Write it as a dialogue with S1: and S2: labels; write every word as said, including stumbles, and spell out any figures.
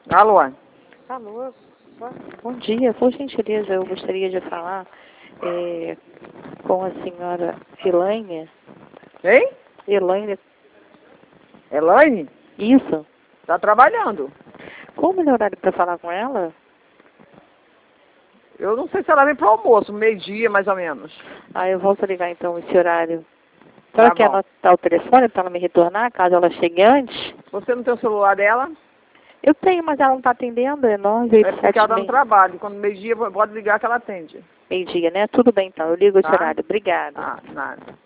S1: Alô?
S2: Alô, bom dia. Por gentileza, eu gostaria de falar é, com a senhora Elaine.
S1: Hein?
S2: Elaine,
S1: Elaine?
S2: isso.
S1: Tá trabalhando.
S2: Qual o melhor horário para falar com ela?
S1: Eu não sei se ela vem pro almoço, meio-dia mais ou menos.
S2: Ah, eu volto a ligar então esse horário. A
S1: Tá
S2: senhora quer
S1: bom.
S2: anotar o telefone para ela me retornar, caso ela chegue antes?
S1: Você não tem o celular dela?
S2: Eu tenho, mas ela não está atendendo. É nove oito
S1: É porque
S2: sete
S1: ela tá no
S2: seis.
S1: trabalho. Quando meio-dia pode ligar que ela atende.
S2: Meio-dia, né? Tudo bem então. Eu ligo esse
S1: Tá?
S2: horário. Obrigada.
S1: Ah, nada.